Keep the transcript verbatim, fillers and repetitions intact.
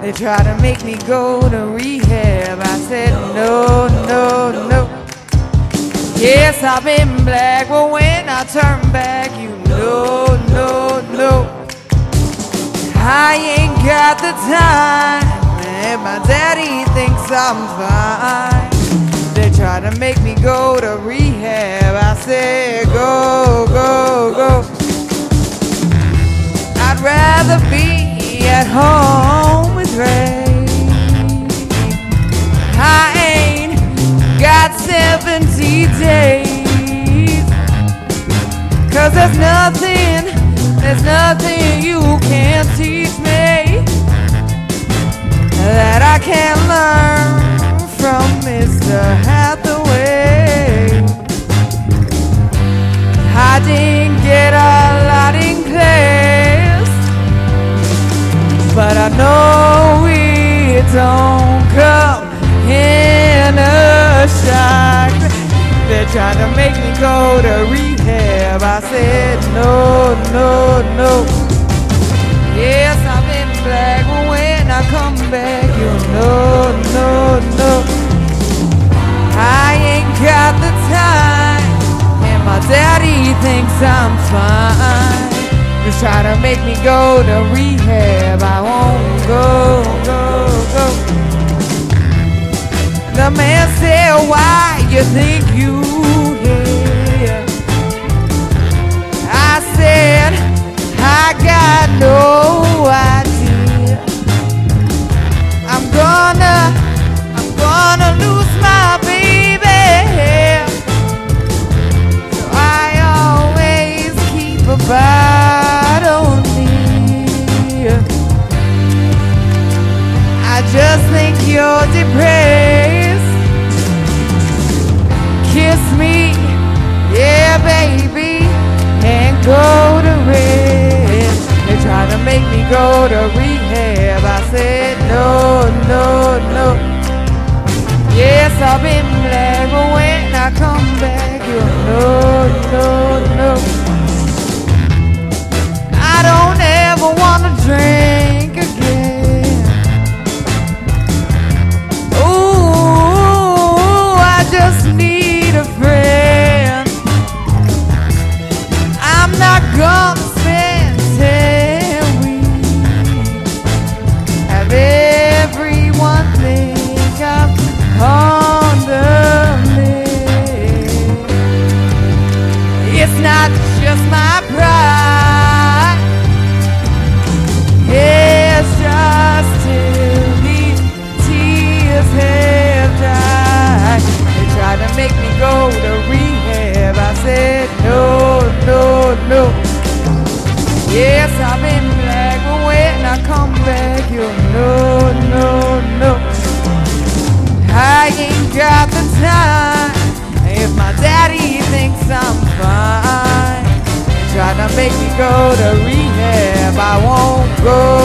They try to make me go to rehab. I said no, no, no. Yes, I've been black, but when I turn back, you know, no, no. I ain't got the time, and my daddy thinks I'm fine. They try to make me go to rehab. I said go, go, go. I'd rather be at home with Ray. I ain't got seventy days, 'cause there's nothing, there's nothing you can teach me that I can't learn from Mister Hathaway. I didn't get a lot in class, but I know it don't come in a shock. They're trying to make me go to rehab. I said no, no, no. Yes, I've been black, but when I come back, you know, no, no. I ain't got the time, and my daddy thinks I'm fine. Just try to make me go to rehab. I won't go, go, go. The man said, why you think you here? I said, I got no idea. I'm gonna, I'm gonna lose my baby, so I always keep a bottle near. I just think you're depressed. Kiss me, yeah baby, and go to rest. They try to make me go to rehab. I said no, no, no. Yes, I've been black, but when I come back, you know, no, no. I don't ever wanna drink again. Ooh, I just need a friend. I'm not gonna spend ten weeks. Have everyone think I'm on the list. It's not just my pride. It's just till these tears have died. They tried to make me go to rehab. I said no, no, no. Yes, I've been black, but when I come back, you'll know, no, no. I ain't got the time. If my daddy thinks I'm fine, they try to make me go to rehab. I won't go.